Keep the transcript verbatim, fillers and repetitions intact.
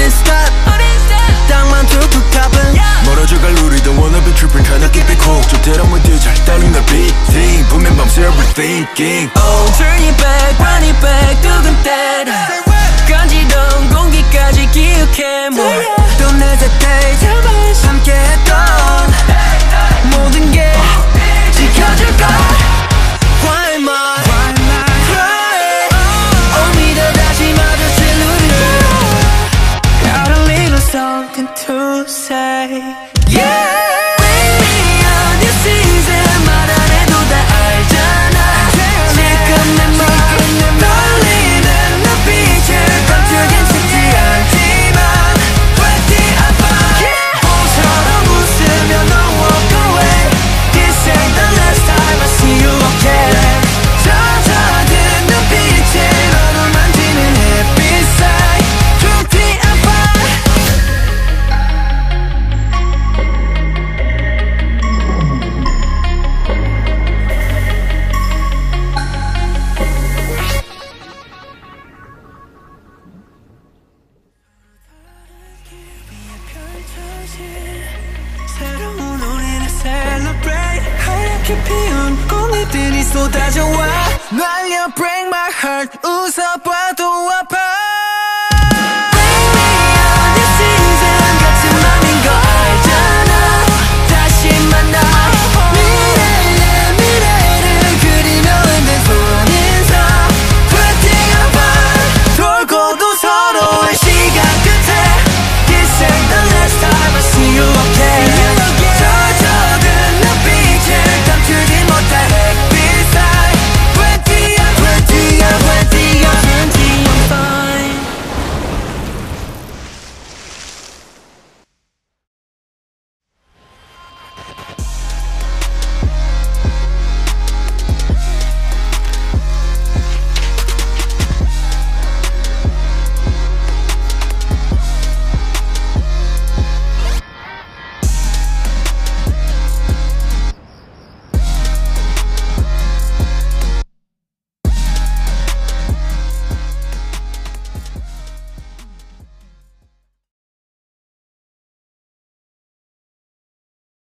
우린 stop 땅만 툭툭 타ppen 멀어져갈 우리도 wanna be tripping tryna keep it cool 좀 들어무디 잘 떨리는 beating 분명 밤새 overthinking Oh turn it back run it back 두근대라 간지러운 공기까지 기억해 more Don't hesitate 함께했던 모든 게 지켜줄까 Why am I crying Oh 믿어 다시 마주칠 우리 Got a little something to say Yeah Bring me a new season 말 안 해도 다 알잖아 지금 내 맘 떨리는 눈빛을 감추긴 쉽지 않지만 twenty apart 봄처럼 웃으며 no walk away This ain't the last time I see you again 젖어든 눈빛에 너를 만지는 햇빛 사이 twenty apart 새로운 우리를 celebrate 하얗게 피운 꽃잎들이 쏟아져와 날려 break my heart 웃어봐도 아파